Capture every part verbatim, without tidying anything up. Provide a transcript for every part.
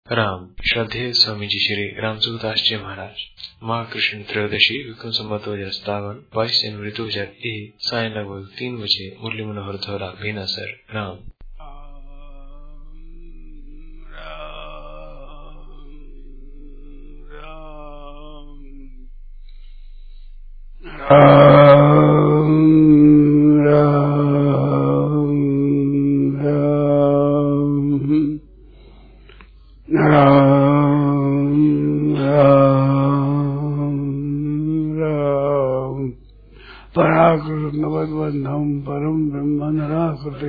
राम श्रद्धेय स्वामी जी श्री रामसुखदास जी महाराज माह कृष्ण त्रयोदशी विक्रम संवत दो हजार सत्तावन बाईस जनवरी दो हजार एक साय लगभग तीन बजे मुरली मनोहर धोरा भीनासर। राम पराकृतवद्बन्धं परम ब्रह्म निराकृति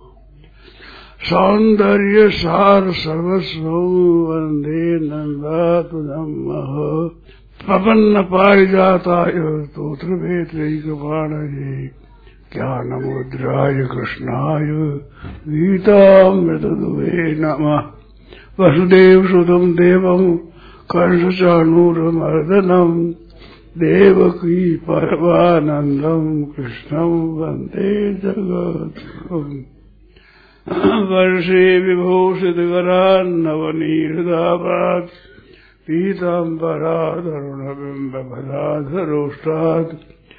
सौंदर्य सार सर्वस्व वंदे नंदात्मनः प्रपन्न पारिजाताय स्तोत्र वेत्रैकपाणये ज्ञानमुद्राय कृष्णाय गीतामृतदुहे नमः। वसुदेव सुतं देवं कंसचाणूरमर्दनम् देवकी परमानंदं कृष्णं वंदे जगद्गुरुम्। वर्षे विभूषितकरान्नवनीहृदाभात् पीताम्बराधरुणबिम्बफलाधरोष्टात्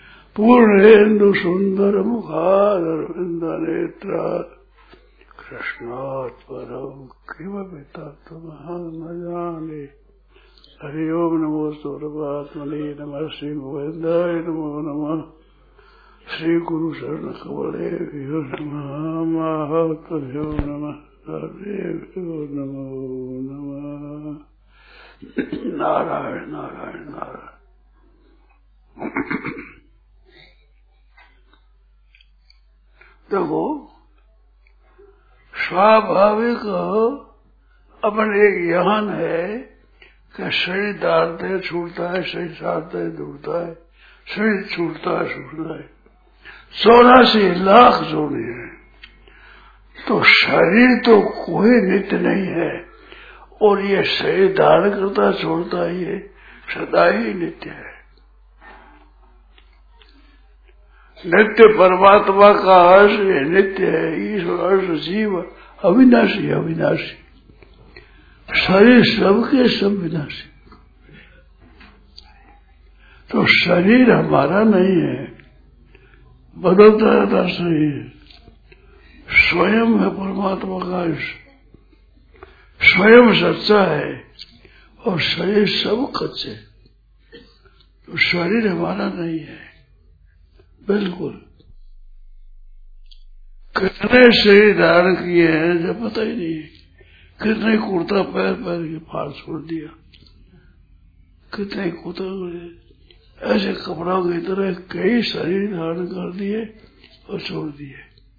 पूर्णेन्दुसुन्दरमुखादरविन्दनेत्रात् कृष्णात् परं किमपि तत्त्वमहं न जाने। हरि ओम नमो परमात्मने नमः। श्री गोविंदाय नमो नमः। श्री गुरु शरण कमलेभ्यो नमः। महात्मभ्यो नमः। सर्वेभ्यो नमो नमः। नारायण नारायण नारायण। देखो स्वाभाविक अपन एक यहन है कि शरीर डालते है छूटता है, शरीर साधते है जुड़ता है, शरीर छूटता है छूटता है। चौरासी लाख जोड़े हैं तो शरीर तो कोई नित्य नहीं है और ये शरीर धारण करता छोड़ता है ये सदा ही नित्य है। नित्य परमात्मा का अर्थ ये नित्य है। ईश्वर अर्थ जीव अविनाशी अविनाशी। शरीर सबके सब विनाशी। तो शरीर हमारा नहीं है, बदलता रहता शरीर। स्वयं है परमात्मा का अंश, स्वयं सच्चा है और शरीर सब कच्चे। तो शरीर हमारा नहीं है बिल्कुल। कितने शरीर धारण किए हैं जब पता ही नहीं। कितने कुर्ता पैर पैर के फाड़ छोड़ दिया, कितने कुर्ता ऐसे कपड़ों की तरह कई शरीर धारण कर दिए और छोड़ दिए।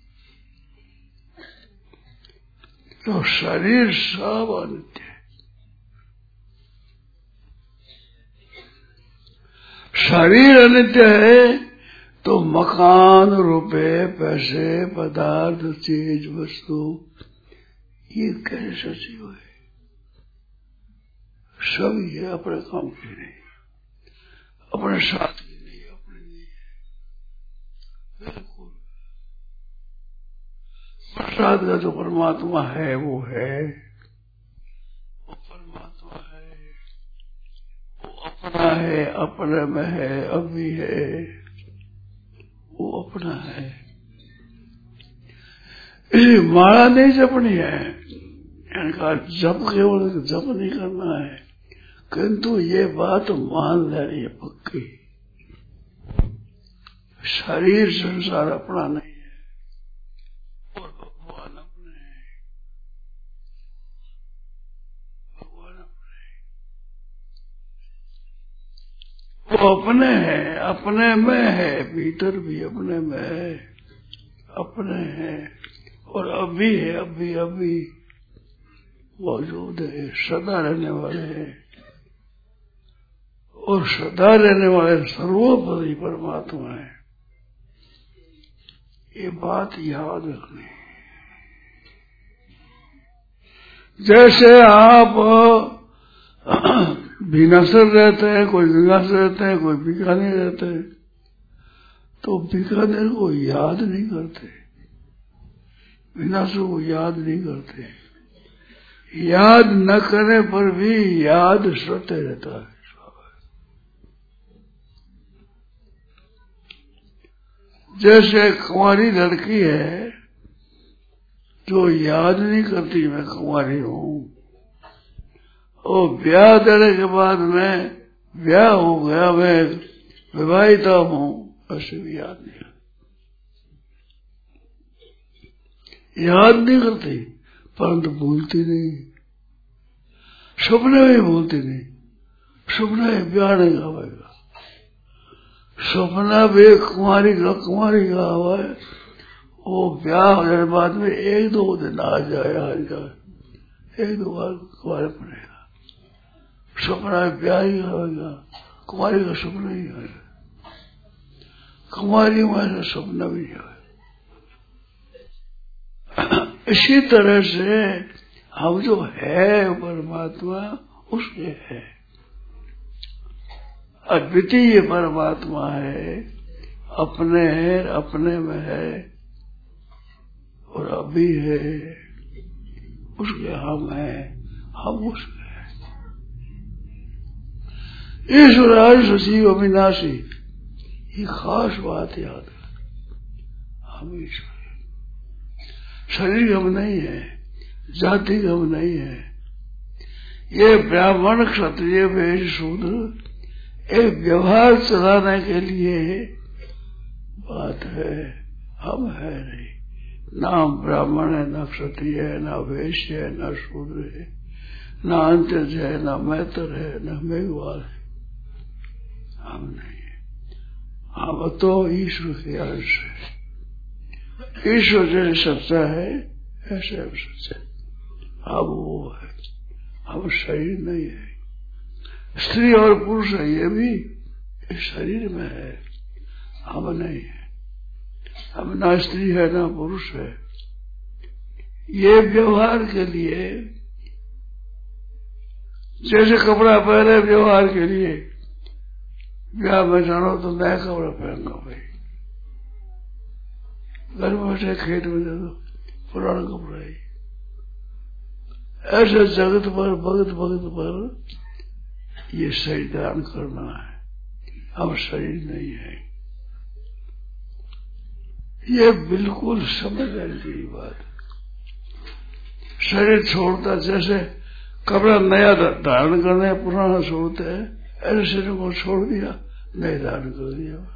तो शरीर सब अनित्य है। शरीर अनित्य है तो मकान, रुपए, पैसे, पदार्थ, चीज, वस्तु ये कैसे सचिव है? सब ये अपने काम के नहीं, अपने साथ की नहीं, अपने नहीं है बिल्कुल। प्रसाद का जो परमात्मा है वो है, वो परमात्मा है, वो अपना है, अपने में है, अभी है, वो अपना है। इसी माला नहीं जपनी है, इनका जप केवल जप नहीं करना है, किंतु ये बात मान लेनी है पक्की। शरीर संसार अपना नहीं है और भगवान अपने हैं। भगवान अपने वो अपने हैं, अपने में है, भीतर भी अपने में है, अपने हैं और अभी है, अभी अभी मौजूद है, सदा रहने वाले हैं और सदा रहने वाले सर्वोपरि परमात्मा है। ये बात याद रखनी। जैसे आप भीनासर रहते हैं, कोई गंगासर रहते हैं, कोई बीकानेर रहते हैं, तो बीकानेर को याद नहीं करते, विनाशों को याद नहीं करते, याद न करने पर भी याद सोते रहता है। जैसे कुंवारी लड़की है जो याद नहीं करती मैं कुंवारी हूँ, और ब्याह देने के बाद में ब्याह हो गया मैं विवाहिता हूँ, ऐसे भी याद नहीं करती। याद नहीं करती परंतु भूलती नहीं, सपने में भूलती नहीं। सपना ब्याह नहीं गावेगा, सपना भी कुंवारी का कुंवारी का हुआ है, वो ब्याह होने के बाद में एक दो दिन आ जाए आ जाए, एक दो बार कुंवारे पड़ेगा। सपना ब्याह ही होगा, कुंवारी का सपना ही है। कुंवारी में सपना भी है। इसी तरह से हम जो है परमात्मा उसके है, अद्वितीय परमात्मा है, अपने है, अपने में है और अभी है, उसके हम है, हम उसके है। ईश्वराय सजीव अविनाशी, ये खास बात याद है। हम ईश्वर, शरीर हम नहीं है, जाति हम नहीं है। ये ब्राह्मण क्षत्रिय वैश्य शूद्र एक व्यवहार चलाने के लिए बात है, हम है नहीं। ना हम ब्राह्मण है, ना क्षत्रिय है, ना वैश्य है, ना शूद्र है, ना अंत्यज है, ना मैत्र है, ना मेघवाल है, हम नहीं है। हम तो ईश्वर के अंश है। ईश्वर जैसे सच्चा है ऐसे हम सच्चे, हम वो है, हम शरीर नहीं है। स्त्री और पुरुष है, ये भी इस शरीर में है, हम नहीं है। हम ना स्त्री है ना पुरुष है। ये व्यवहार के लिए, जैसे कपड़ा पहने व्यवहार के लिए, ब्याह में जानो तो नया कपड़ा पहनूंगा भाई, घर में बैठे खेत में दे दो पुराना कपड़ा ही। ऐसे जगत पर भगत भगत पर ये शरीर दान करना है, हम शरीर नहीं है। ये बिल्कुल समझने की बात। शरीर छोड़ता, जैसे कपड़ा नया धारण करने पुराना छोड़ते हैं, ऐसे शरीर को छोड़ दिया, नया धारण कर दिया।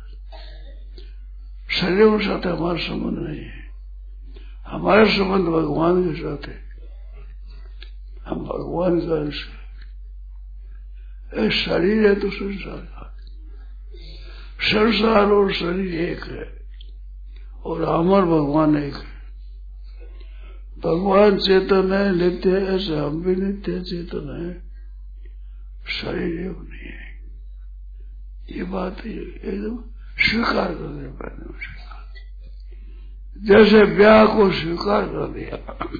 शरीर के साथ हमारा संबंध नहीं है, हमारा संबंध भगवान के साथ है। हम भगवान का अंश है। शरीर है तो संसार का, संसार और शरीर एक है, और अमर भगवान एक है। भगवान चेतन है, नित्य है, ऐसे हम भी नित्य चेतन है, शरीर एक नहीं है। ये बात एकदम स्वीकार कर दिया पहले में, जैसे ब्याह को स्वीकार कर दिया।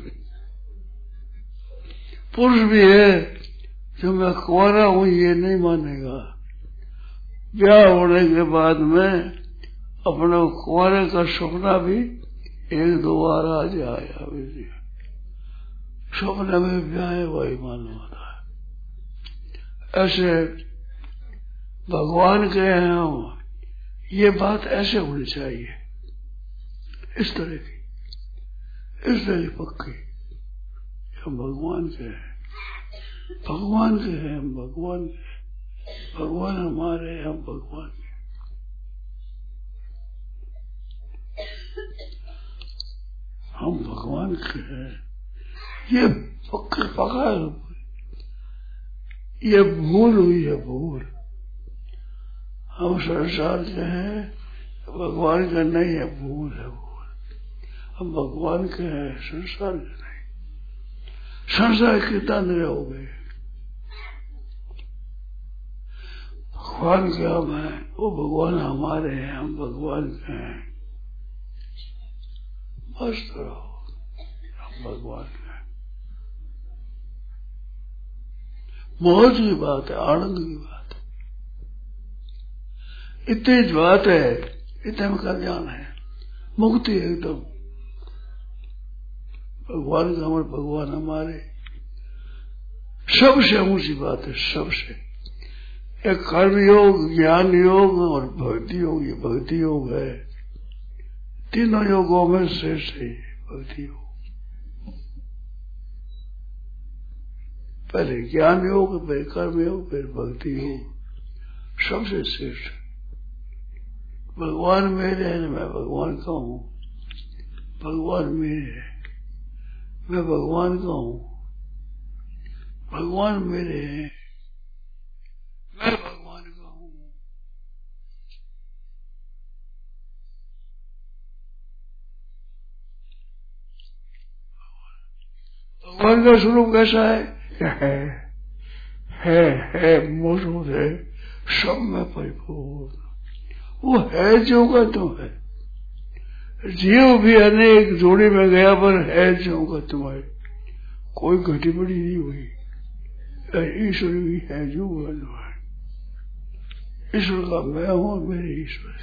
पुरुष भी है जो मैं कुंवारा हूं ये नहीं मानेगा, ब्याह होने के बाद में अपने कुंवारे का सपना भी एक दो बार आ जाया, सपने में ब्याह है वही मालूम होता है। ऐसे भगवान के हैं, ये बात ऐसे होनी चाहिए, इस तरह की, इस तरह की पक्की। हम भगवान के हैं, भगवान के हैं, हम भगवान के, भगवान हमारे, हम भगवान के। हम भगवान के हैं, ये पक्का पका, ये भूल हुई है, भूल। हम संसार के हैं, भगवान का नहीं है, भूल है, भूल। हम भगवान के हैं, संसार के नहीं। संसार कितना निरे हो गए, भगवान के हम हैं, वो भगवान हमारे हैं, हम भगवान के हैं। मस्त रहो, हम भगवान के हैं। मौज की बात है, आनंद की बात है, इतनी बात है, इतने में कल्याण है, मुक्ति एकदम। भगवान का हमारे, भगवान हमारे, सबसे ऊंची बात है, सबसे। एक कर्म योग, ज्ञान योग और भक्ति योग, ये भक्ति योग है। तीनों योगों में श्रेष्ठ है भक्ति योग। पहले ज्ञान योग, फिर कर्म योग, फिर भक्ति योग, सबसे श्रेष्ठ। भगवान मेरे हैं, मैं भगवान का हूँ। भगवान मेरे हैं, मैं भगवान का हूँ। भगवान मेरे हैं, मैं भगवान का हूँ। भगवान का स्वरूप कैसा है? है है है मौजूद है, सब में परिपूर्ण। वो है जो का तो है। जीव भी अनेक जोड़ी में गया, पर है जो का तुम है। कोई घटी बड़ी नहीं हुई। ईश्वर भी है जो का तो है। ईश्वर का मैं हूं, मेरे ईश्वर।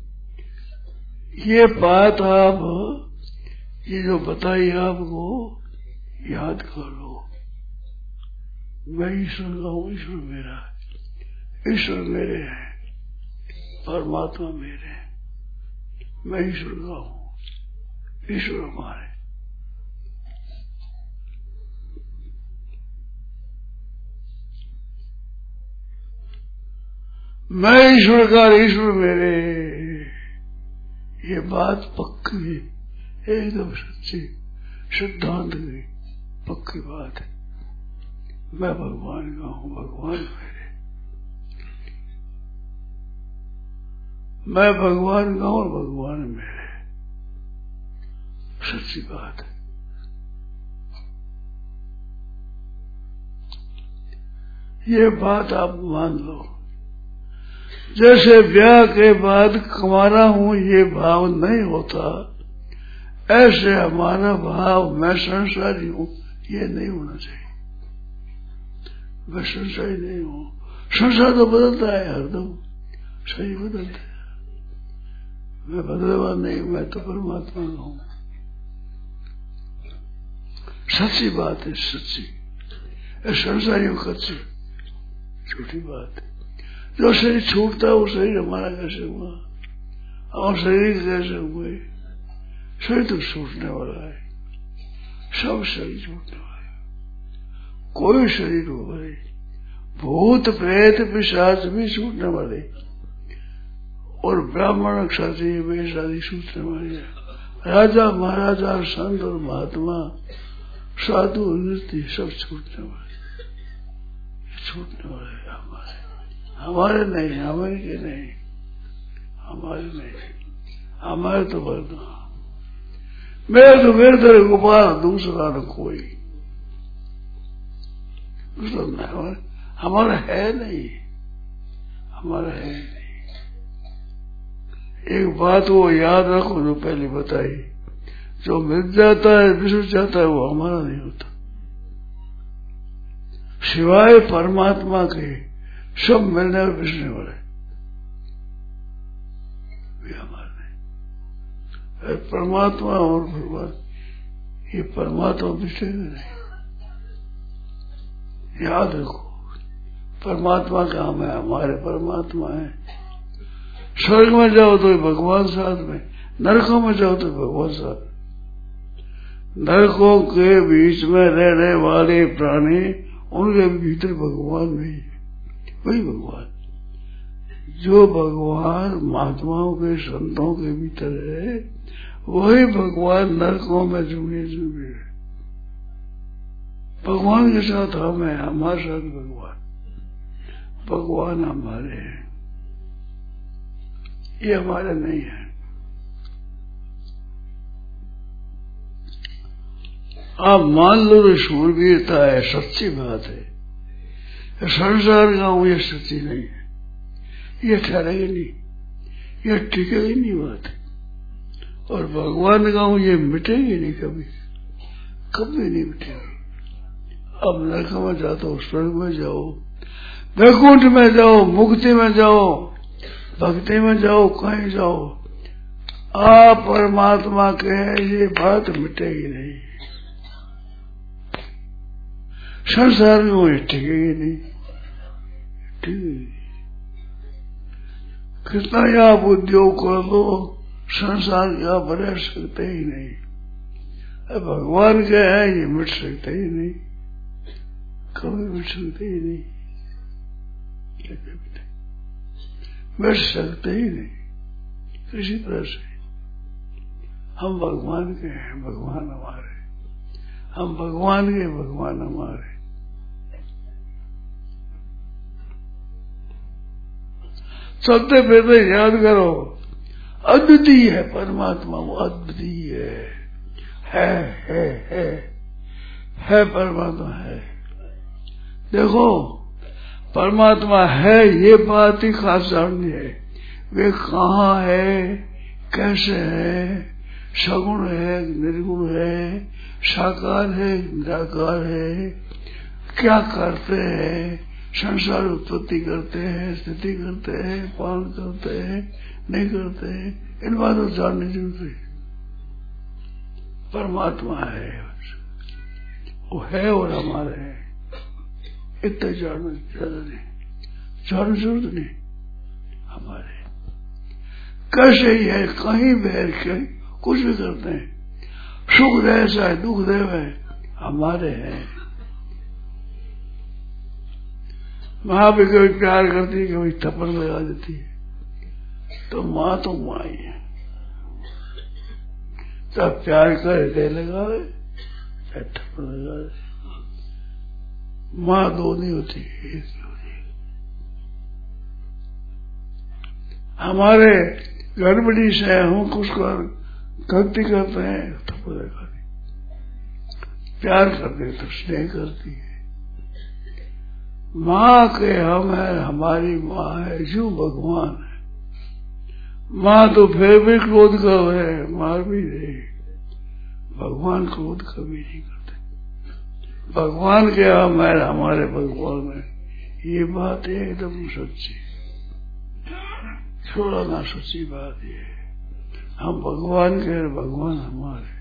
ये बात आप, ये जो बताई आपको, याद कर लो। मैं ईश्वर का हूँ, ईश्वर मेरा है। ईश्वर मेरे है, परमात्मा मेरे है। मैं ईश्वर का हूँ, ईश्वर हमारे। मैं ईश्वर का, ईश्वर मेरे। ये बात पक्की है, एकदम सच्ची, सिद्धांत की पक्की बात है। मैं भगवान का हूँ, भगवान मेरे। मैं भगवान का हूँ, भगवान मेरे। सच्ची बात है। ये बात आप मान लो। जैसे ब्याह के बाद कमाना हूं ये भाव नहीं होता, ऐसे हमारा भाव मैं संसारी हूं ये नहीं होना चाहिए। मैं संसारी नहीं हूं। संसार तो बदलता है हरदम, सही बदलता है। मैं बदलवा नहीं, मैं तो परमात्मा का हूं। सच्ची बात है, सच्ची। संसारियों कच्ची छोटी बात है। जो शरीर छूटता है वो शरीर हमारा कैसे हुआ, और शरीर कैसे हुए? शरीर तो छूटने वाला है, सब शरीर छूटने वाला है। कोई शरीर हो भाई, भूत प्रेत पिशाच भी छूटने वाले, और ब्राह्मण क्षत्रिय वेश आदि छूटने वाले है। राजा महाराजा संत और महात्मा साधु नृत्य सब छूटने वाले, छूटने वाले हमारे हमारे नहीं, हमारे के नहीं, हमारे नहीं, हमारे तो बरना मेरे तो मेरे तरह गोपाल, दूसरा न कोई, दूसरा नहीं। हमारा हमारा है नहीं, हमारा है नहीं। एक बात वो याद रखो जो पहले बताई, जो मिल जाता है बिछड़ जाता है वो हमारा नहीं होता। सिवाय परमात्मा के सब मिलने और बिछड़ने वाले वे हमारे नहीं। परमात्मा और भगवान, ये परमात्मा बिछड़ेगा नहीं। याद रखो, परमात्मा का हम है, हमारे परमात्मा है। स्वर्ग में जाओ तो भगवान साथ में, नरकों में जाओ तो भगवान साथ में। नरकों के बीच में रहने वाले प्राणी, उनके भीतर भगवान नहीं है, वही भगवान। जो भगवान महात्माओं के संतों के भीतर है, वही भगवान नरकों में जुड़े जुड़े। भगवान के साथ हम है, हमारे साथ भगवान। भगवान हमारे हैं, ये हमारे नहीं है। आप मान लो तो शूरवीरता है, सच्ची बात है। संसार का हूं ये सच्ची नहीं है, ये ठहरेगी नहीं, ये टिकेगी नहीं बात। और भगवान का हूं ये मिटेगी नहीं, कभी कभी नहीं मिटेगी। अब नरक में जाते हो, स्वर्ग में जाओ, वैकुंठ में जाओ, मुक्ति में जाओ, भक्ति में जाओ, कहीं जाओ, आप परमात्मा के ये बात मिटेगी नहीं। संसार में वही टिकेगी नहीं, ठीक। कितना ही आप उद्योग कर दो, संसार के आप रह सकते ही नहीं। अब भगवान के है ये मिट सकते ही नहीं, कभी मिट सकते ही नहीं, मिट सकते ही नहीं किसी तरह से। हम भगवान के हैं, भगवान हमारे, हम भगवान के, भगवान हमारे। चलते फिरते याद करो, अद्वितीय है परमात्मा, वो अद्वितीय है, है है है है परमात्मा है। देखो परमात्मा है ये बात ही खास जाननी है। वे कहाँ है, कैसे है, सगुण है, निर्गुण है, साकार है, निराकार है, क्या करते हैं, संसार उत्पत्ति करते हैं, स्थिति करते हैं, पालन करते हैं, नहीं करते हैं, इन बातों को जानने जरूरी। परमात्मा है, वो है और हमारे हैं, इतना जानना ज्यादा नहीं, जानने जरूरत नहीं। हमारे कैसे ही है, कहीं बैठ के कुछ भी करते हैं, सुख दे चाहे दुख दे, हमारे हैं। माँ भी कभी प्यार करती है, कभी थप्पड़ लगा देती है, तो माँ तो माँ ही है। तब प्यार करे दे लगावे, चाहे थप्पड़ लगावे, माँ दो नहीं होती, एक ही होती है। हमारे गड़बड़ी से हम कुछ कर गलती करते हैं, थप्पड़ लगा दी। प्यार करते तो स्नेह करती है। माँ के हम है, हमारी माँ है, जो भगवान है। माँ तो फिर भी क्रोध कर है, मार भी दे, भगवान क्रोध कभी नहीं करते। भगवान के हम है, हमारे भगवान है, ये बात एकदम सच्ची, थोड़ा ना सच्ची बात ये है। हम भगवान के, भगवान हमारे,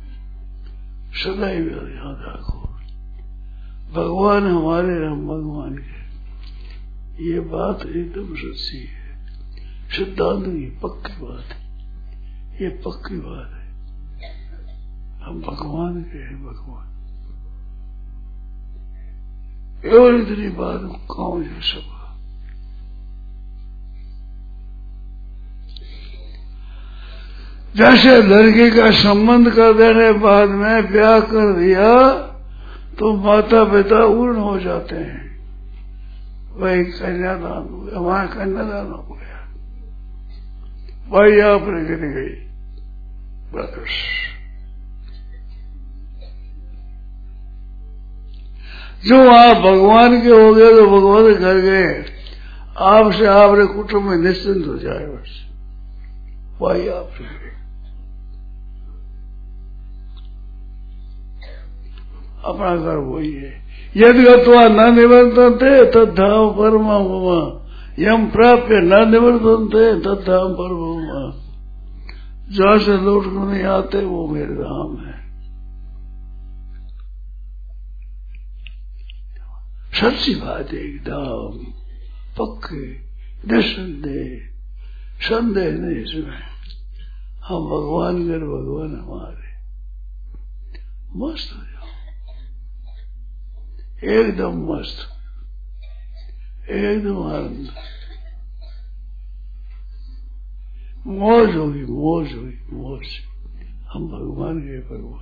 सदैव याद रखो। भगवान हमारे, हम भगवान के, ये बात एकदम सच्ची है। सिद्धांत की पक्की बात है, ये पक्की बात है। हम भगवान के हैं, भगवान। और इतनी बात कौन है सब। जैसे लड़की का संबंध कर देने बाद में ब्याह कर दिया तो माता पिता उर्ण हो जाते हैं, वही कन्यादान हो गया, वहां कन्यादान हो गया, भाई आपने गिर गई बस। जो आप भगवान के हो गए तो भगवान के घर गए, आपसे आपने कुटुंब में निश्चिंत हो जाए, बस भाई आपसे गए। अपना घर वही है। यदि गत्वा न निवर्तन्ते तद्धाम परमं मम, यम प्राप्य न निवर्तन्ते तद्धाम परमं मम। जहां से लौट कर नहीं आते वो मेरे धाम है। सच्ची बात है, एकदम पक्के, निसंदेह, संदेह नहीं इसमें। हम भगवान के, भगवान हमारे, मस्त हो जाओ, एकदम मस्त, एकदम आनंद, मौज होगी, मौज होगी, मौज। हम भगवान के, भगवान।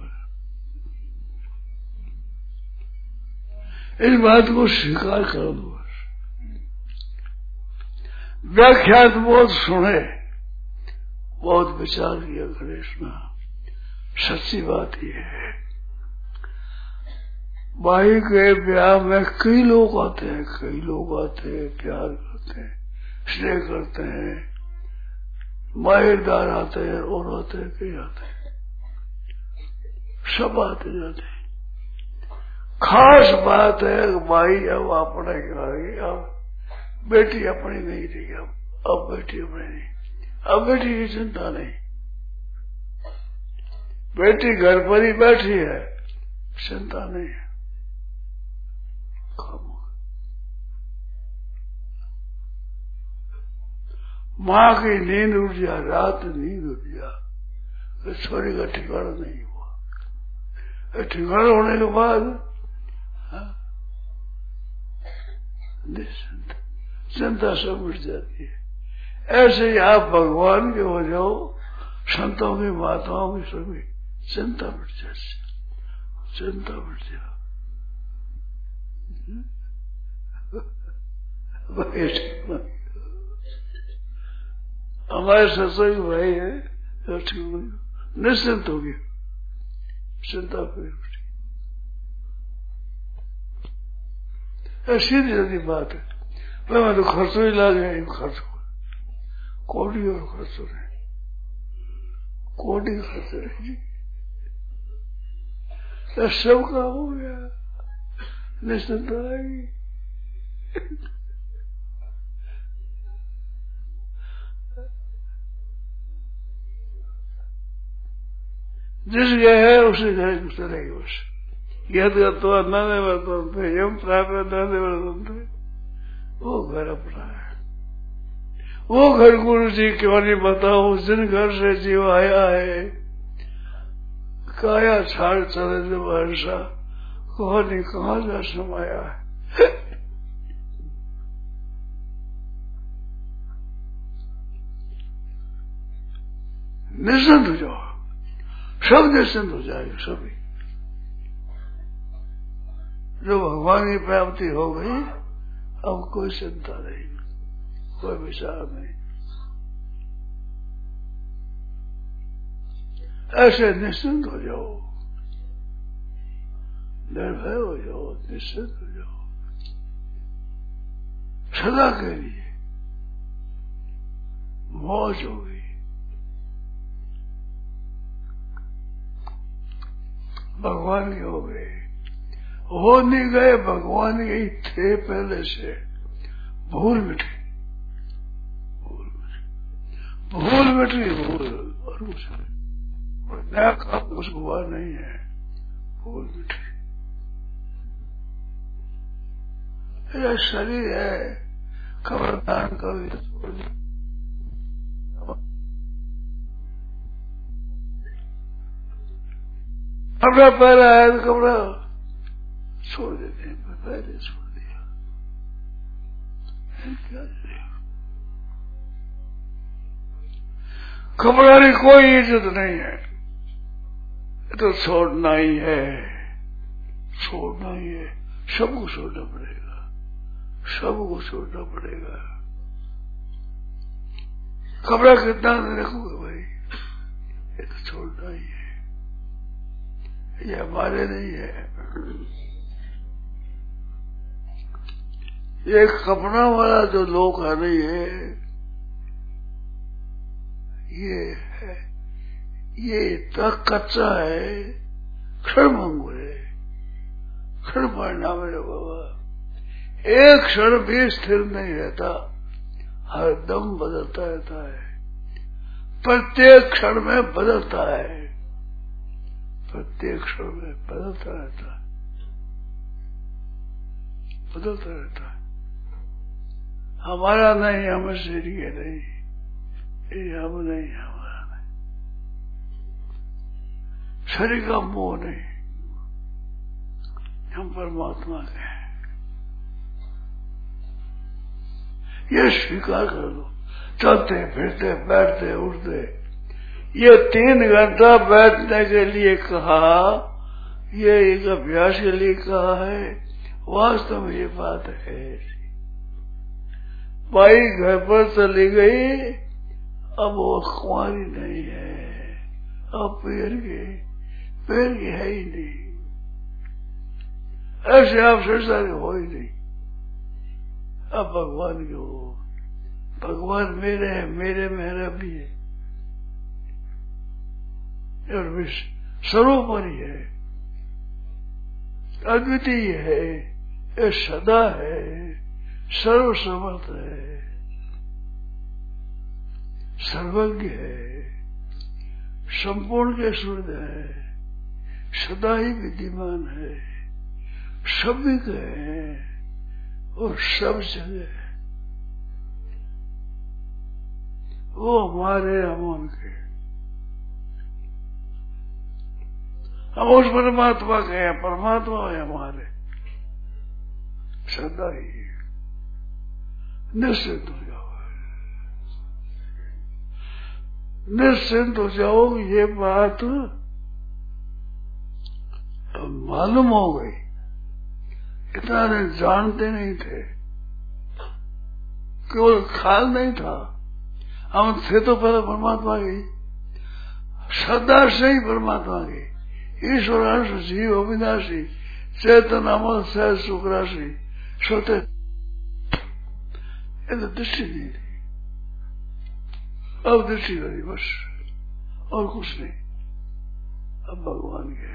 इस बात को स्वीकार कर दो। व्याख्यात बहुत सुने, बहुत विचार किया कृष्ण, सच्ची बात यह है। भाई के ब्याह में कई लोग आते हैं, कई लोग आते हैं, प्यार करते हैं, स्नेह करते हैं, माहिरदार आते हैं, और आते हैं, कई आते हैं, सब आते जाते हैं। खास बात है भाई अब अपने घर, अब बेटी अपनी नहीं थी, अब अब बेटी अपनी नहीं, अब बेटी की चिंता नहीं, बेटी घर पर ही बैठी है, चिंता नहीं है। माँ की नींद उठ जा, रात नींद उठ जा, तो छोरी का ठिकाना नहीं हुआ। ठिकाना होने के बाद चिंता सब उठ जाती है। ऐसे ही आप भगवान के हो जाओ, संतों की माताओं की सभी चिंता मिट जाती, चिंता मिट जाओ। हमारे सत्संग भाई है, निश्चिंत हो गया, चिंता फिर उठी। सीधी सीधी बात है। मैं मैं तो खर्चों ही ला गया, खर्च हो कोटी और खर्च हो रहे, कोटी खर्च रहे, सबका हो गया, निश्चिंत आएगी। जिस गए है उसे घर चलेगी, बस यद तो अन्ना वर्तनते यम प्राप्त वर्तनते, वो घर अपना है। वो घर गुरु जी क्यों नहीं बताओ, जिन घर से जीव आया है, काया छाड़ चले जो वर्षा कौन नहीं कहाँ जा समाया है। निश्चिंत हो जाओ, सब निश्चिंत हो जाएगी सभी। जो भगवान की प्राप्ति हो गई, अब कोई चिंता नहीं, कोई विचार नहीं। ऐसे निश्चिंत हो जाओ, निर्भय हो जाओ, निश्चिंत हो जाओ, सदा के लिए मौज होगी। भगवान के हो गए, हो नहीं गए, भगवान के ही थे पहले से, भूल मिटी, भूल मिटी, भूल मिटी, भूल और कुछ नहीं, और नया काम कुछ हुआ नहीं है, भूल मिटी। यह शरीर है, खबरदार कभी छोड़ दी, कपड़ा पहला है तो कपड़ा छोड़ देते हैं, पहले छोड़ दिया, क्या करें। कपड़ा की कोई इज्जत नहीं है, तो छोड़ना ही है, छोड़ना ही है, सबको छोड़ना पड़ेगा, सबको छोड़ना पड़ेगा। कपड़ा कितना रखोगे भाई, ये तो छोड़ना ही है, ये हमारे नहीं है। ये कपड़ा वाला जो लोग आ रही है, ये है, ये इतना कच्चा है, क्षण मंगू है, क्षण परिणाम है बाबा। एक क्षण भी स्थिर नहीं रहता, हर दम बदलता रहता है, प्रत्येक क्षण में बदलता है, प्रत्येक क्षण में बदलता रहता है, बदलता रहता है। हमारा नहीं, हम शरीर के नहीं, ये हम नहीं, हमारा नहीं, शरीर का मोह नहीं, हम परमात्मा के हैं, ये स्वीकार कर लो। चलते फिरते बैठते उठते, ये तीन घंटा बैठने के लिए कहा, ये एक अभ्यास के लिए कहा है, वास्तव में ये बात है। भाई घर पर चली गई, अब वो कुंवारी नहीं है, अब पैर के पैर की है ही नहीं, ऐसे आप संसार हो ही नहीं। अब भगवान के हो, भगवान मेरे है, मेरे मेरा भी है, और विश्व स्वरूप ही है, अद्वितीय है, ये सदा है, सर्वसमर्थ है, सर्वज्ञ है, संपूर्ण के सूर्य है, सदा ही विद्यमान है, सभी के और सब जगह वो हमारे, हम उनके। हम उस परमात्मा के हैं, परमात्मा है हमारे सदा ही। निश्चिंत हो जाओ, निश्चिंत हो जाओ। ये बात मालूम हो गई, इतना जानते नहीं थे, केवल ख्याल नहीं था। हम थे तो पहले परमात्मा की, सदा से ही परमात्मा की। ईश्वर अंश जीव अविनाशी चेतन अमल सहज सुख राशि सोते, ये तो दृष्टि नहीं थी, अब दृष्टि करी बस, और कुछ नहीं। अब भगवान के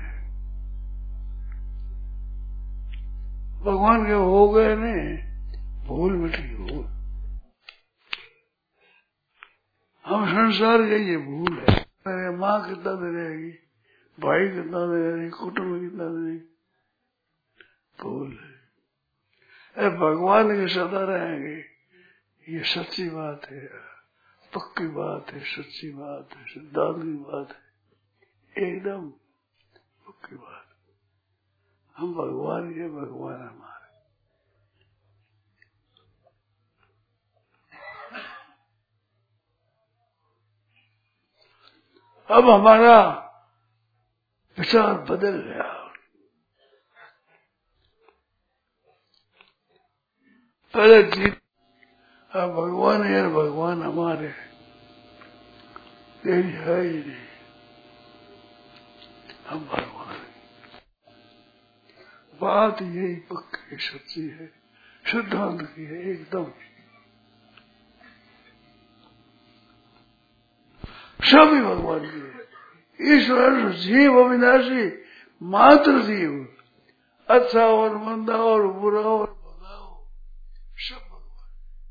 भगवान के हो गए ने, भूल मिटी भूल। हम संसार के ये भूल है। मेरे माँ कितना दे रहेगी, भाई कितना दे रहेगी, कुटुंब कितना दे रहेगी, भूल है। भगवान के सदा रहेंगे, ये सच्ची बात है, पक्की बात है, सच्ची बात है, सिद्धांत की बात है, एकदम पक्की बात। हम भगवान के, भगवान हमारे। अब हमारा विचार बदल गया। पहले जीत, अब भगवान है, भगवान हमारे, यही है ही नहीं। हम भगवान, बात यही पक्की सच्ची है, सिद्धांत की है एकदम। सभी भगवान की है। ईश्वर जीव अविनाशी, मात्र जीव, अच्छा और मंदा और बुरा और भला हो, सब भगवान।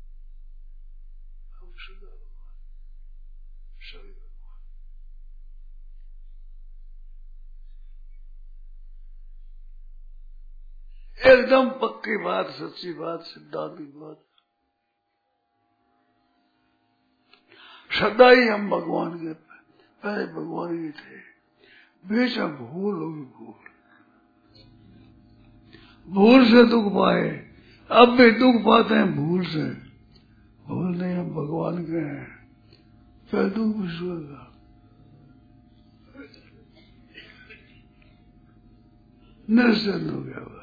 हम सदा भगवान, सभी भगवान। एकदम पक्की बात, सच्ची बात, सिद्धांत की बात। सदा ही हम भगवान के, पहले भगवान ही थे। बीच में भूल होगी, भूल भूल से दुख पाए, अब भी दुख पाते हैं भूल से। भूल नहीं, हम भगवान के हैं, फिर दुख विश्व का। निश्चिंत हो गया।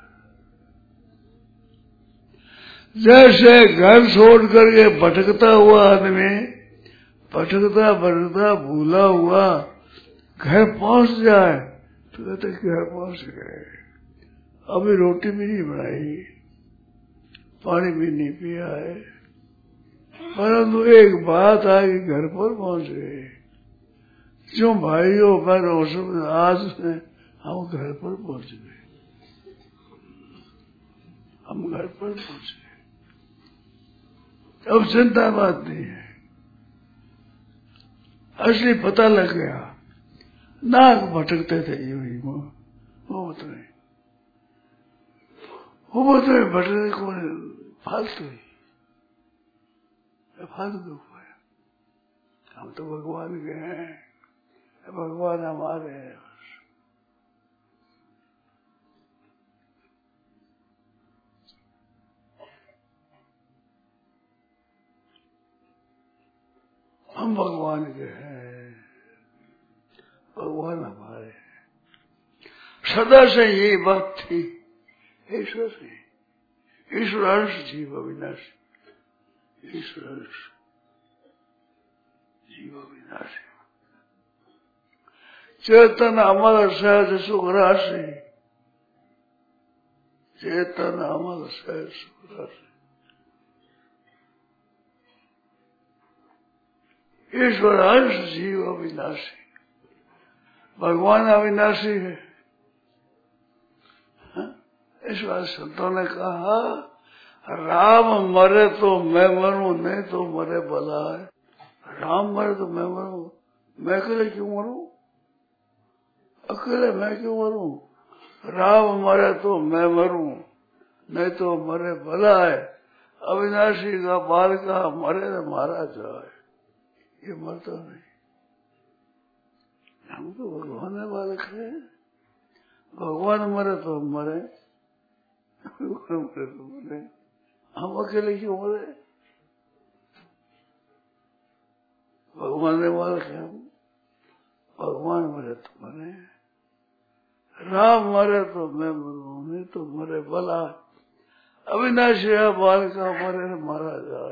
जैसे घर छोड़ करके भटकता हुआ आदमी, भटकता भटकता भूला हुआ घर पहुंच जाए तो कहते घर पहुंच गए, अभी रोटी भी नहीं बनाई, पानी भी नहीं पिया है, परंतु एक बात आई कि घर पर पहुंच गए। जो भाइयों बहनों सब आज से हम घर पर पहुंच गए, हम घर पर पहुंच गए। अब चिंता बात नहीं है, असली पता लग गया। नाक भटकते थे यू ही, वो वो बताए वो बताए भटकते कौन फालतू ही, फालतू दुख है। हम तो भगवान के हैं, भगवान हमारे हैं। हम भगवान के हैं, भगवान हमारे हैं। सदा से यही बात थी। ईश्वर से, ईश्वर अंश जीव अविनाशी, ईश्वर अंश जीव अविनाशी, चेतन अमल सहज सुख राशि, चेतन अमल सहज सुख राशि। ईश्वर अंश जीव अविनाशी, भगवान अविनाशी है। इस बात संतों ने कहा, राम मरे तो मैं मरूं, नहीं तो मरे भला है। राम मरे तो मैं मरूं, मैं अकेले क्यों मरूं, अकेले मैं क्यों मरूं, राम मरे तो मैं मरूं, नहीं तो मरे भला है। अविनाशी का बाल का मरे तो मारा जाए, ये मरता नहीं। हम तो भगवान बालक है, भगवान मरे तो मरे, मरे तो मरे, हम अकेले क्यों मरे? भगवान ने बालक है हम, भगवान मरे तो मरे, राम मरे तो मैं मरूं, नहीं तो मरे भला। अविनाशी बाल का मरे तो मारा जाए,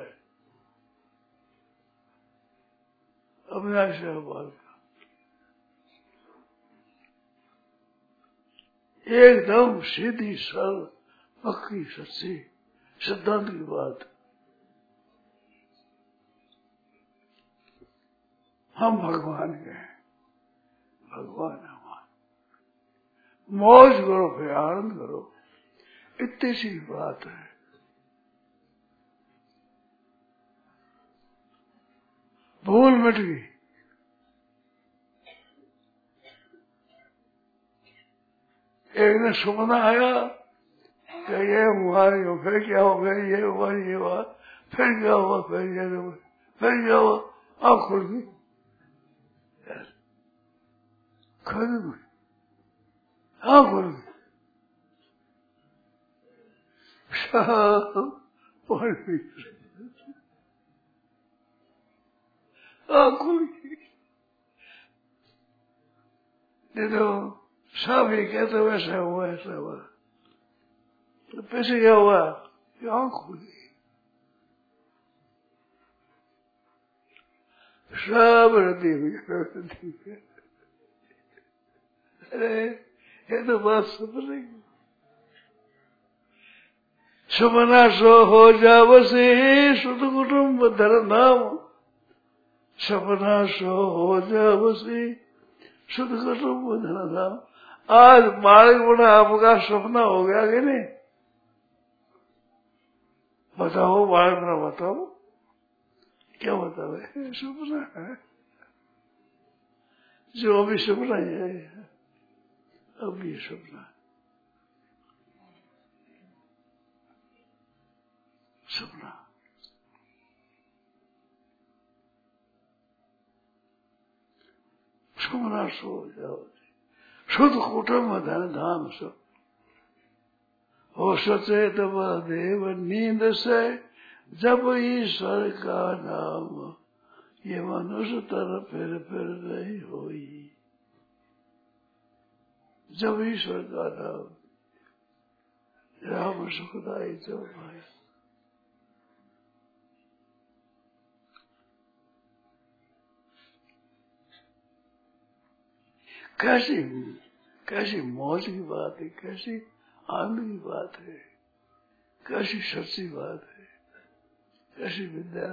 अविनाशी बाल का एकदम सीधी सरल पक्की सच्ची सिद्धांत की बात। हम भगवान के हैं, भगवान हमारे, मौज करो फिर आनंद करो, इतनी सी बात है। भूल मिट गई, एक दिन सपना आया कि ये हमारी हो, फिर क्या हो, फिर ये हुआ, ये हुआ, फिर क्या हुआ, फिर ये हुआ, फिर क्या हुआ, आँख खुल गई, खत्म, आँख खुल गई, पानी आँख खुल गई। नहीं तो सब ही कहते वैसा हुआ, ऐसा हुआ, तो पैसे क्या हुआ, आँख खुल गई। सब रद्दी हुई, रद्दी हुई। अरे ये तो बात सपने की, सपना सो हो जावसी सुध कुटुम्ब धर नाम, सपना सो हो जावसी सुध कुटुम्ब धर नाम। आज बालक बड़ा आपका सपना हो गया कि नहीं? बताओ बालक बड़ा, बताओ क्या बताओ, सपना है, जो अभी सपना है, अभी सपना सपना सपना सो जाओ शुद्ध कुटुम्ब धन धाम सब हो सचेत देव नींद से जब ईश्वर का नाम, ये मनुष्य तर फिर फिर नहीं होई, जब ईश्वर का नाम, राम सुखदाई जब भाई। कैसी कैसी मौज की बात है, कैसी आनंद की बात है, कैसी सच्ची बात है, कैसी विद्या।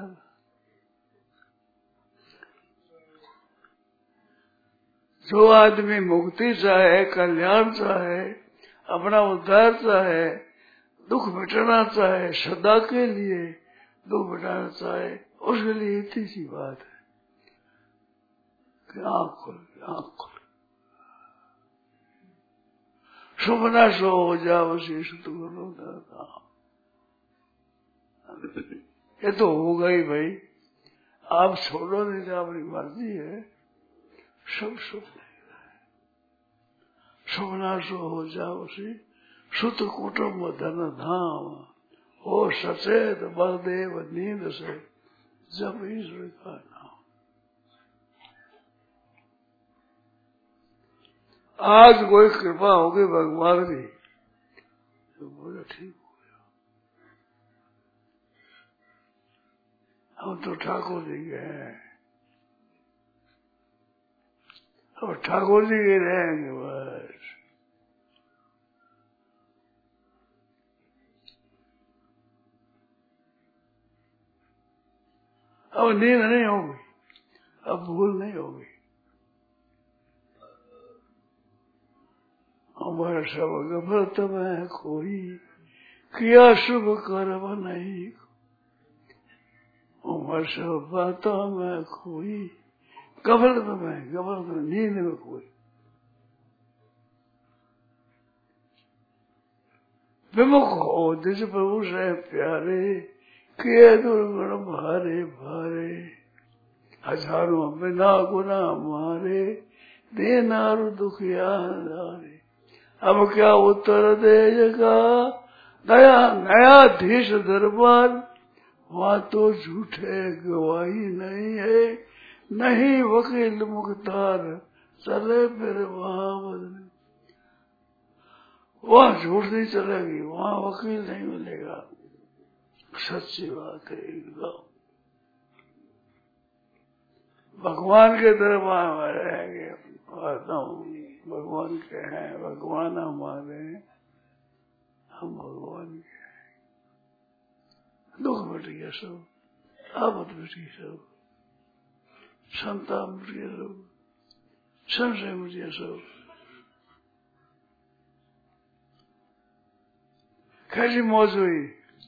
जो आदमी मुक्ति चाहे, कल्याण चाहे, अपना उद्धार चाहे, दुख मिटाना चाहे, सदा के लिए दुख मिटाना चाहे, उसके लिए इतनी सी बात है कि आँख खुल, आँख खुल, सुपना सो हो जाओ शीश तुम, ये तो हो गई भाई, आप छोड़ो नहीं तो अपनी मर्जी है, सब सुपने सुपना सो हो जाओ सी सुत कुटुम्ब धन धाम, हो सचेत बलदेव नींद से जब ईश्वर का नाम। आज कोई कृपा होगी भगवान की तो बोला ठीक हो गया। हम तो ठाकुर जी के हैं, अब ठाकुर जी के रहेंगे बस। अब नींद नहीं होगी, अब भूल नहीं होगी। हमारा सब गफलत में कोई किया शुभ कर्म नहीं, हमारे सब बातों में कोई गफलत में, गफलत में, नींद में कोई। विमुख हो जिस प्रभु से प्यारे, किए दुर्गुण भारे भारे, हजारों बिना गुना मारे, दीनारु दुखिया नारे। अब क्या उत्तर देगा नया नया धीश दरबार, वहां तो झूठे गवाही नहीं है, नहीं वकील मुख्तार चले फिर वहां बदले। वहां झूठ नहीं चलेगी, वहां वकील नहीं मिलेगा, सच्ची बात है एकदम। भगवान के दरबार में रहेंगे, भगवान के हैं, भगवान हमारे, हम भगवान के हैं। दुख मिट गया सब, आपद मिट गई सब, संताप मिट गया सब, संशय मिट गया सब। कैसी मौज हुई,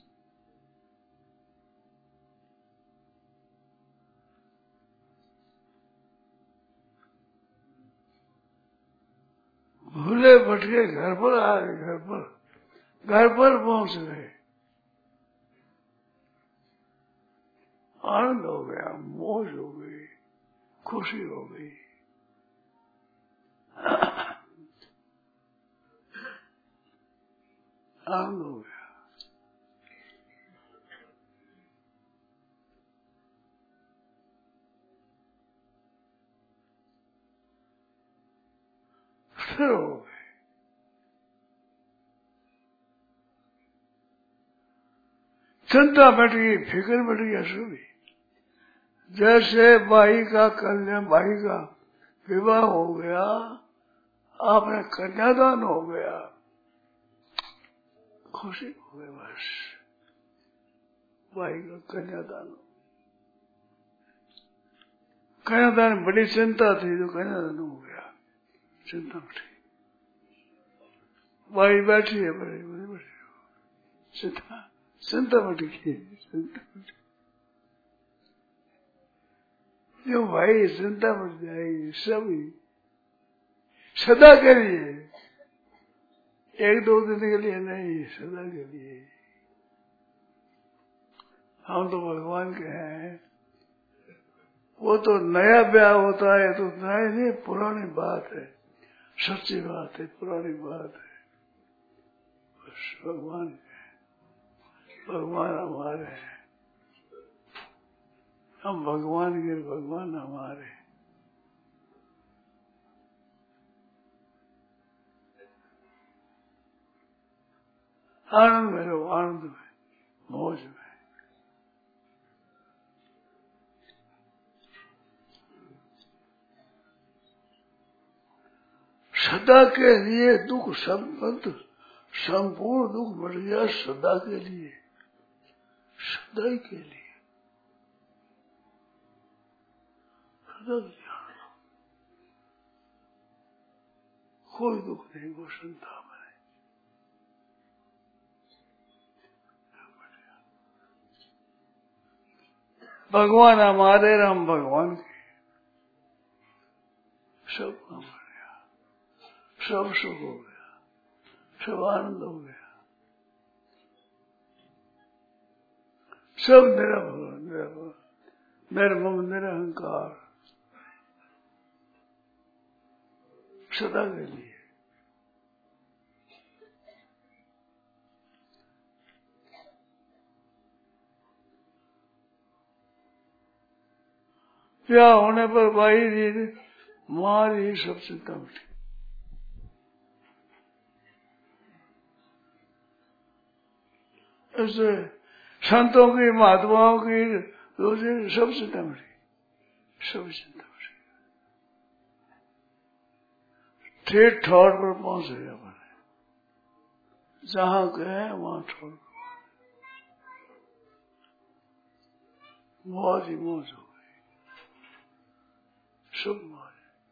भूले भटके घर पर आ गए, घर पर घर पर पहुंच गए, आनंद हो गया, मौज हो गई, खुशी हो गई। आनंद हो गया। फिर हो गए। चिंता बैठ गई, फिक्र बैठ गया सभी। जैसे भाई का कन्या, भाई का विवाह हो गया, आपने कन्यादान हो गया, खुशी हो गई बस। भाई का कन्यादान, कन्यादान बड़ी चिंता थी, तो कन्यादान हो गया, चिंता उठी। भाई बैठी है, बड़े बड़े बैठे, चिंता चिंता उठी, चिंता उठी। जो भाई चिंता बढ़ जाएगी सभी, सदा के लिए, एक दो दिन के लिए नहीं, सदा के लिए। हम तो भगवान के हैं। वो तो नया ब्याह होता है तो नया नहीं, पुरानी बात है, सच्ची बात है, पुरानी बात है। बस भगवान के, भगवान हमारे हैं, हम भगवान के, भगवान हमारे। आनंद में रहो, आनंद में, मौज में। सदा के लिए दुख संबंध, संपूर्ण दुख मिट गया सदा के लिए, सदा के लिए, सदा के लिए। कोई दुख नहीं, वो संताप नहीं। भगवान हमारे, हम भगवान के, सब हमारे, सब सुख हो गया, सब आनंद हो गया, सब निराभर, निराभर, निर्मम, निरहंकार, सदा के लिए। क्या होने पर भाई जी मारी सब चिंता उठी। ऐसे संतों की, महात्माओं की रोजी सब चिंता उठी, सब चिंता उठी। ठीक ठौर पर पहुंच गया, बने जहां गए वहां ठौर, मौज ही मौज हो गई, सब मौज,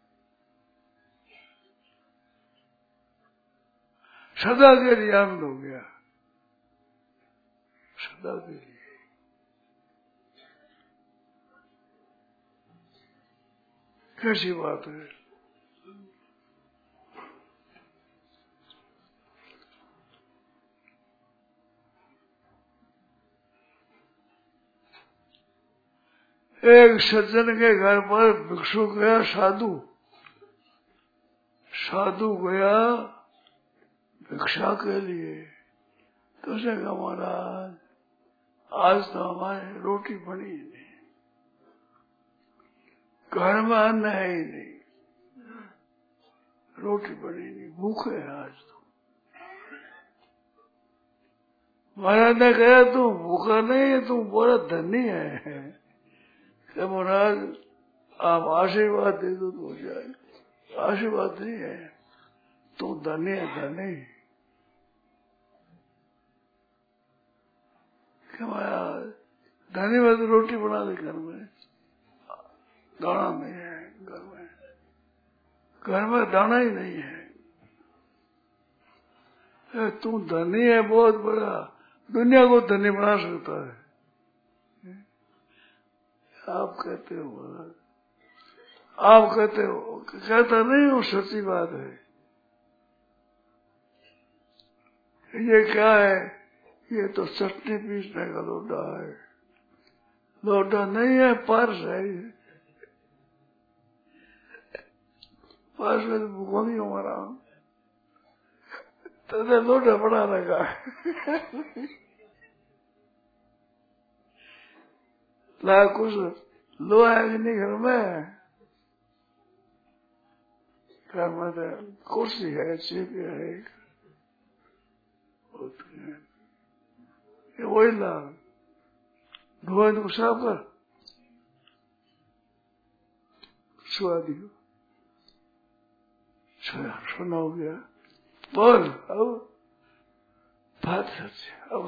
सदा के लिए आनंद हो गया, सदा के लिए। कैसी बात है। एक सज्जन के घर पर भिक्षु गया, साधु साधु गया भिक्षा के लिए। तो उसने कहा महाराज आज तो हमारी रोटी बनी ही नहीं, घर में अन्न है ही नहीं, रोटी बनी नहीं, भूखे है आज तो। महाराज ने कहा तू भूखा नहीं है, तू बड़ा धनी है। क्या महाराज आप आशीर्वाद दे दो तो हो जाए। आशीर्वाद नहीं है, तू धनी है, धनी। क्या महाराज धनी में तो रोटी बना दे घर में, दाना नहीं है घर में, घर में दाना ही नहीं है। तू धनी है बहुत बड़ा, दुनिया को धनी बना सकता है। आप कहते हो, आप कहते हो, कहता नहीं वो सच्ची बात है। ये क्या है? ये तो चटनी पीसने का लोटा है। लोटा नहीं है, पर्स है। पर्स में तो भूखा नहीं हो रहा, तो लोटा बड़ा लगा। ला कुछ लो है कि नहीं घर में? घर में तो कुर्सी है, चीप है, ये वही ला धोए तो साफ कर सुहा दियो। सुना हो गया, बोल अब बात सच। अब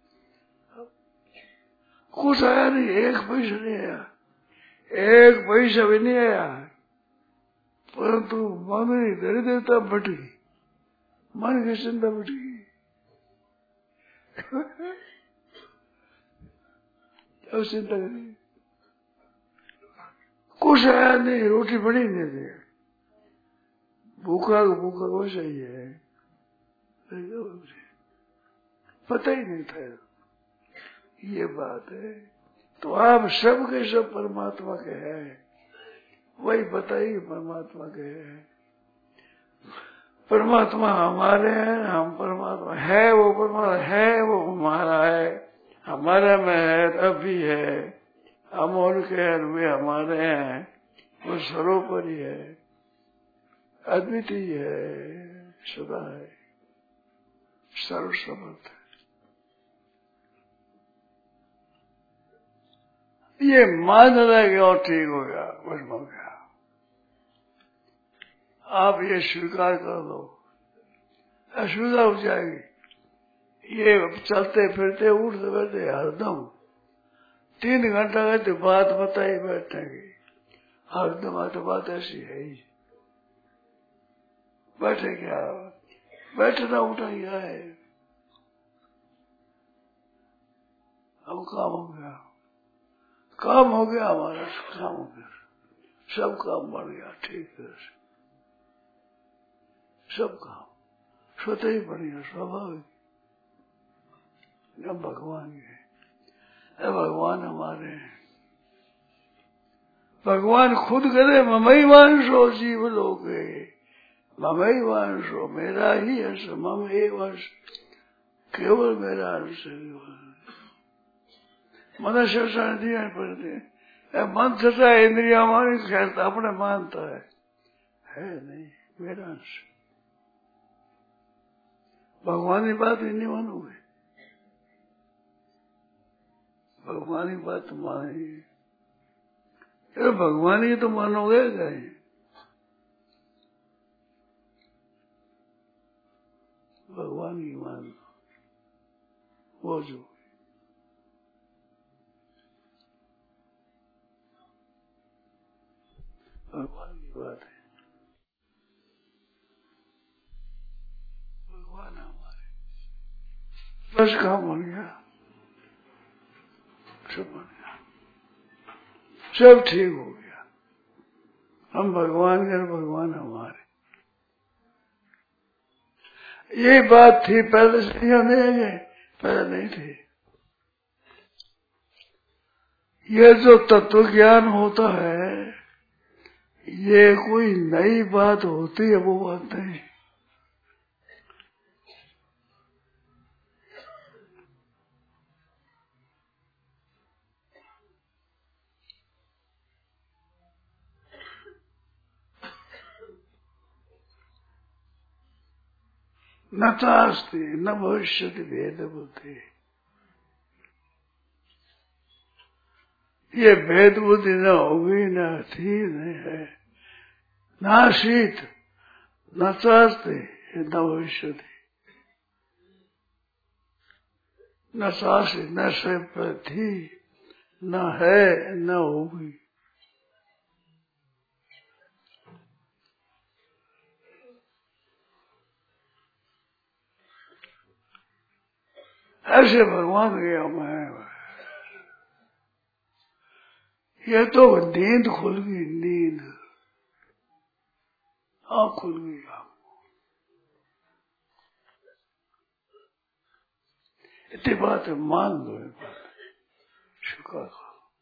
कुछ आया नहीं, एक पैसा नहीं आया, एक पैसा भी नहीं आया, परंतु मन ही दरिद्रता बढ़ गई, मन की चिंता बढ़ गई। अब चिंता करिए, कुछ आया नहीं, रोटी बनी नहीं थी, भूखा भूखा वैसा ही है, पता ही नहीं था ये बात है। तो आप सब के सब परमात्मा के हैं, वही बताइए परमात्मा के हैं। परमात्मा हमारे हैं, हम परमात्मा है, वो परमात्मा है, वो हमारा है, हमारे में है, अभी है, हम उनके हैं, वे हमारे हैं, वो सर्वोपरि है, अद्वितीय है, सदा है, सर्वसमर्थ है। ये मान रहा और ठीक हो गया, बस हो गया। आप ये स्वीकार कर दो, अस्वीकार हो जाएगी। ये चलते फिरते उठते बैठते हरदम तीन घंटा कहते बात बताई बैठेंगे, हरदम तो बात ऐसी है ही। बैठे क्या, बैठना उठा गया है, अब काम हो गया, काम हो गया हमारा, काम हो गया, सब काम बढ़ गया, ठीक है, सब काम स्वतः ही बढ़ गया, स्वाभाविक। अब भगवान है, भगवान हमारे हैं, भगवान खुद करे ममई वांशो जीव लोगे, ममई वांशो मेरा ही अंश, मम एक वंश, केवल मेरा अंश है। मन से इंद्रिया पड़ते, मन से इंद्रिया हमारी खेलता अपने मानता है, है नहीं मेरा अंश। भगवान की बात ही नहीं मानोगे, भगवान की बात तो मानेंगे, अरे भगवान ही तो मानोगे कहीं। भगवान की मान वो जो भगवान की बात है, भगवान हमारे, बस काम बन गया, सब बन गया, सब ठीक हो गया। हम भगवान के, भगवान हमारे। ये बात थी पहले से, नहीं है, पहले नहीं थी। ये जो तत्व ज्ञान होता है, ये कोई नई बात होती है, वो बात नहीं। न चास्ती न भविष्य भेद बुद्धि, ये भेद बुद्धि न होगी, न थी, नहीं है। न शीत न चास्ती न भविष्य, न सासी न से थी, न है न होगी। ऐसे भगवान गया मैं, ये तो नींद खुल गई, नींद आँख खुल गई। इतनी बात है, मान लो, शुक्र करो।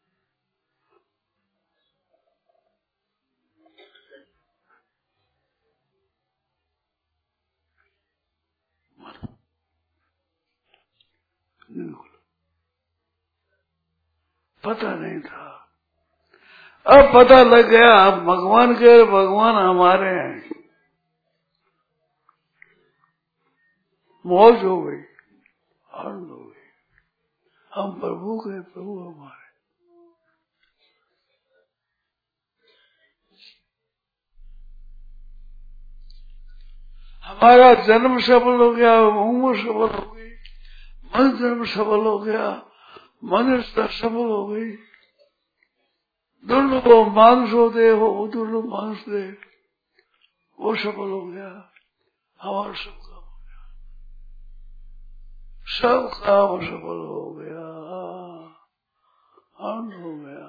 पता नहीं था, अब पता लग गया। अब भगवान के भगवान हमारे हैं, मौज हो गई, आनंद हो गई। हम प्रभु के, प्रभु हमारे। हमारा जन्म सफल हो गया, उम्र सफल हो गई, मन जन्म सफल हो गया, मनुष्य सफल हो गई। दुर्लभ मानुष होते हो, दुर्लभ मानुष दे, वो सफल हो गया। हमारा सब काम हो गया, सब काम सफल हो गया, आनंद हो गया,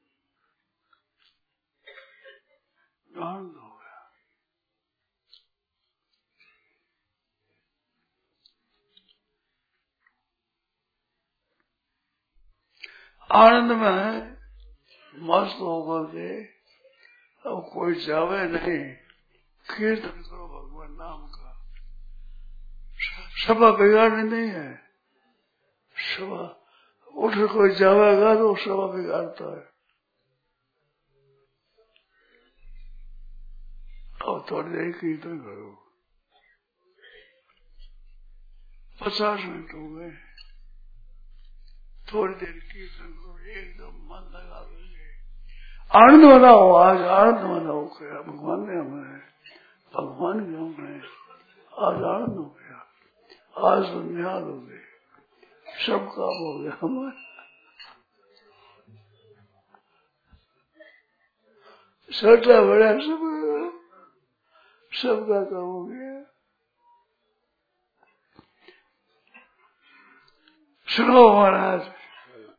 आनंद हो गया। आनंद में मस्त होकर के अब कोई जावे नहीं, कीर्तन करो भगवान नाम का। सभा बिगाड़नी नहीं है, सभा उठ कोई जावेगा तो सभा बिगाड़ता है। अब थोड़ी देर कीर्तन करो, पचास मिनट हो गए, थोड़ी देर कीर्तन करो, एकदम मन लगा देंगे। आनंद मनाओ, आज आनंद मनाओ। क्या भगवान ने हमें, भगवान ने हमें आज आनंद हो गया, आज निहाल हो गए, सब काम हो गया हमारा। छोटा बड़ा सब सबका काम हो गया। सुनो महाराज,